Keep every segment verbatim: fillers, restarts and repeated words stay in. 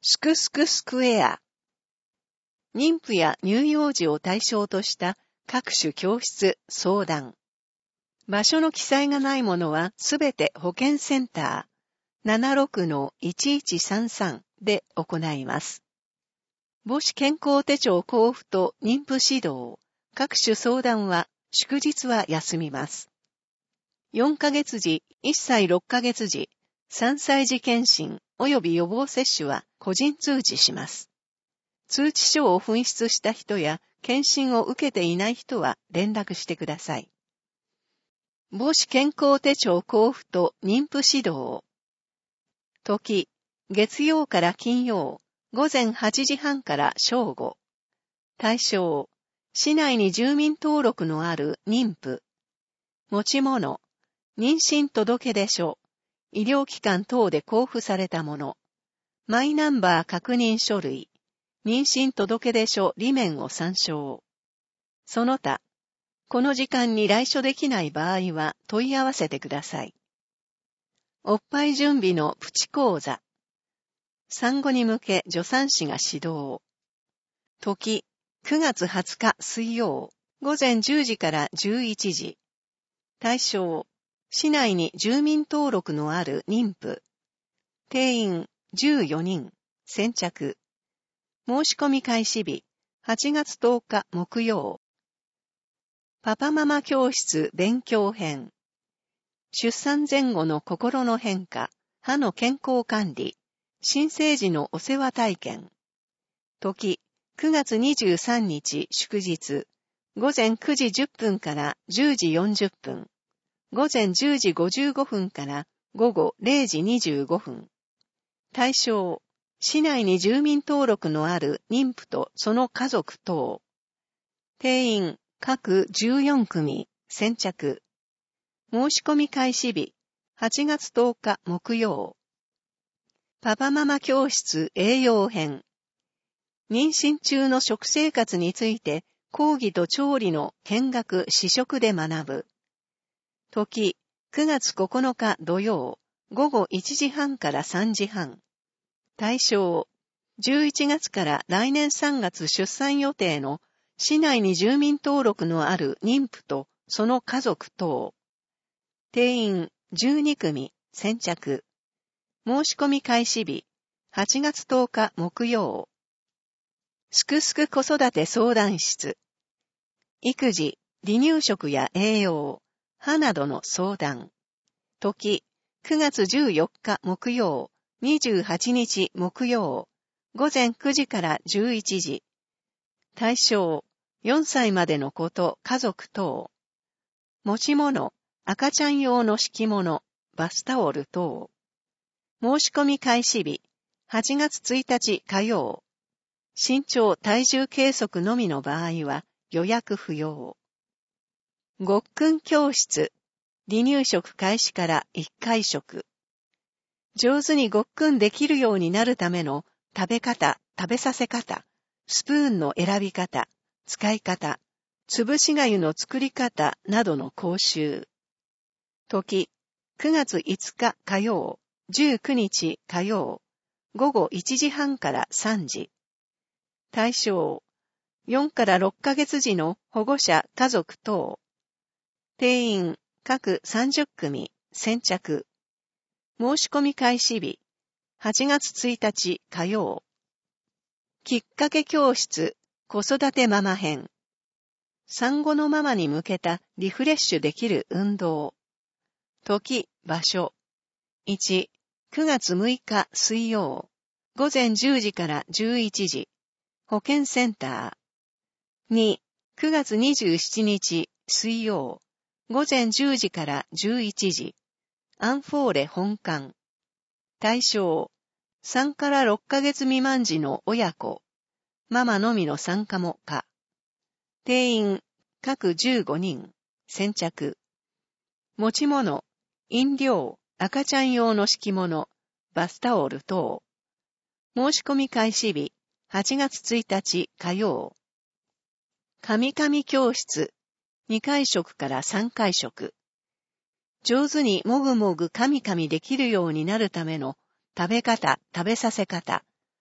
すくすくスクエア。妊婦や乳幼児を対象とした各種教室、相談。場所の記載がないものはすべて保健センター ななろくのいちいちさんさん で行います。母子健康手帳交付と妊婦指導、各種相談は祝日は休みます。よんかげつじ、いっさいろっかげつじ、さんさい児検診及び予防接種は個人通知します。通知書を紛失した人や検診を受けていない人は連絡してください。母子健康手帳交付と妊婦指導。時、月曜から金曜、午前はちじはんから正午。対象、市内に住民登録のある妊婦。持ち物、妊娠届出書、医療機関等で交付されたもの、マイナンバー確認書類、妊娠届出書裏面を参照。その他、この時間に来所できない場合は問い合わせてください。おっぱい準備のプチ講座。産後に向け助産師が指導。時、くがつはつか水曜、午前じゅうじからじゅういちじ。対象、市内に住民登録のある妊婦。定員じゅうよにん、先着。申し込み開始日、はちがつとおか木曜。パパママ教室勉強編。出産前後の心の変化、歯の健康管理、新生児のお世話体験。時、くがつにじゅうさんにち祝日、午前くじじゅっぷんからじゅうじよんじゅっぷん。午前じゅうじごじゅうごふんから午後れいじにじゅうごふん。対象、市内に住民登録のある妊婦とその家族等。定員、各じゅうよんくみ、先着。申し込み開始日、はちがつとおか木曜。パパママ教室栄養編。妊娠中の食生活について講義と調理の見学試食で学ぶ。時、くがつここのか土曜、午後いちじはんからさんじはん。対象、じゅういちがつから来年さんがつ出産予定の市内に住民登録のある妊婦とその家族等。定員じゅうにくみ、先着。申し込み開始日、はちがつとおか木曜。すくすく子育て相談室。育児、離乳食や栄養、歯などの相談。時、くがつじゅうよっか木曜、にじゅうはちにち木曜、午前くじからじゅういちじ。対象、よんさいまでの子と家族等。持ち物、赤ちゃん用の敷物、バスタオル等。申し込み開始日、はちがつついたち火曜。身長体重計測のみの場合は予約不要。ごっくん教室。離乳食開始からいっかい食。上手にごっくんできるようになるための食べ方、食べさせ方、スプーンの選び方、使い方、潰し粥の作り方などの講習。時、くがついつか火曜、じゅうくにち火曜、午後いちじはんからさんじ。対象、よんからろっかげつじの保護者家族等。定員、各さんじゅっくみ、先着。申し込み開始日、はちがつついたち火曜。きっかけ教室、子育てママ編。産後のママに向けたリフレッシュできる運動。時、場所。いち、くがつむいか水曜。午前じゅうじからじゅういちじ。保健センター。に、くがつにじゅうしちにち水曜。午前じゅうじからじゅういちじ。アンフォーレ本館。対象、さんからろっかげつ未満児の親子。ママのみの参加も可。定員、各じゅうごにん。先着。持ち物、飲料、赤ちゃん用の敷物、バスタオル等。申し込み開始日、はちがつついたち火曜。カミカミ教室、にかい食からさんかい食。上手にもぐもぐカミカミできるようになるための食べ方、食べさせ方、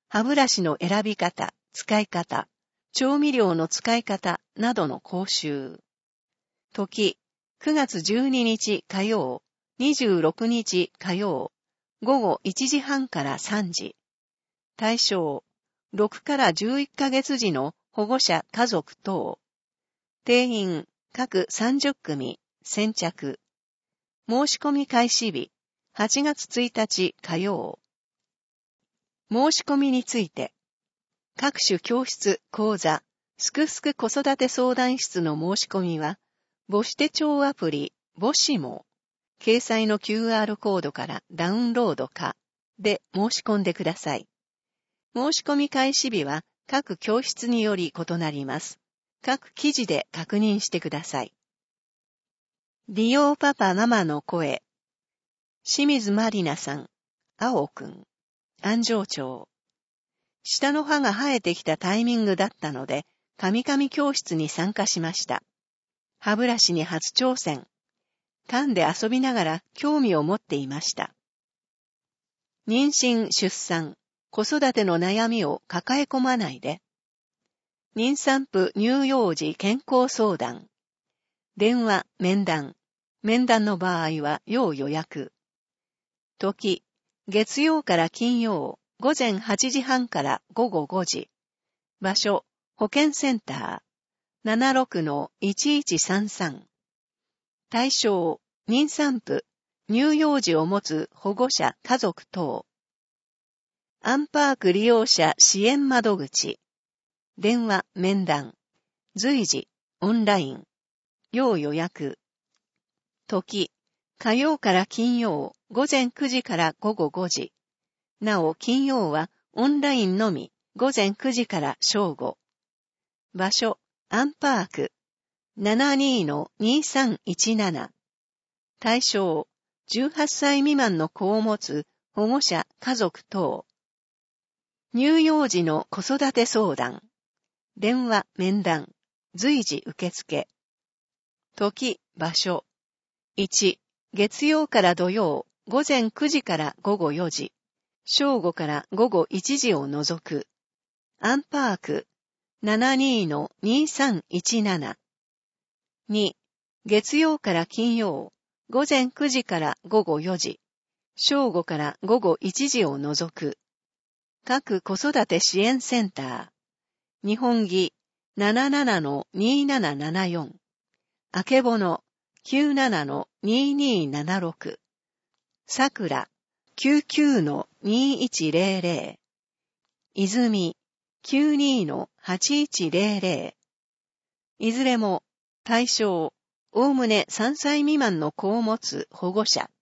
歯ブラシの選び方、使い方、調味料の使い方などの講習。時、くがつじゅうににち火曜、にじゅうろくにち火曜、ごごいちじはんからさんじ。対象、ろくからじゅういっかげつ児の保護者家族等。定員、各さんじゅっくみ、先着。申し込み開始日、はちがつついたち火曜。申し込みについて、各種教室、講座、すくすく子育て相談室の申し込みは、母子手帳アプリ、母子も、掲載の キューアール コードからダウンロードか、で申し込んでください。申し込み開始日は各教室により異なります。各記事で確認してください。利用パパママの声。清水まりなさん、青くん、安城町。下の歯が生えてきたタイミングだったので、カミカミ教室に参加しました。歯ブラシに初挑戦。噛んで遊びながら興味を持っていました。妊娠、出産、子育ての悩みを抱え込まないで。妊産婦乳幼児健康相談。電話、面談。面談の場合は要予約。時、月曜から金曜、ごぜんはちじはんからごごごじ。場所、保健センター。ななろくのいちいちさんさん。対象、妊産婦、乳幼児を持つ保護者、家族等。アンパーク利用者支援窓口。電話、面談。随時、オンライン。要予約。時、火曜から金曜、ごぜんくじからごごごじ。なお、金曜はオンラインのみ、ごぜんくじから正午。場所、アンパーク。ななにのにさんいちなな。対象、じゅうはっさい未満の子を持つ保護者、家族等。乳幼児の子育て相談。電話、面談。随時受付。時、場所。いち、月曜から土曜、ごぜんくじからごごよじ。正午からごごいちじを除く。アンパーク。ななにのにさんいちなな。に、月曜から金曜、ごぜんくじからごごよじ。正午からごごいちじを除く。各子育て支援センター。日本儀 ななななのにななななよん。あけぼの きゅうななのににななろく。さくら きゅうきゅうのにいちぜろぜろ。いずみ きゅうにのはちいちぜろぜろ。いずれも対象、おおむねさんさい未満の子を持つ保護者。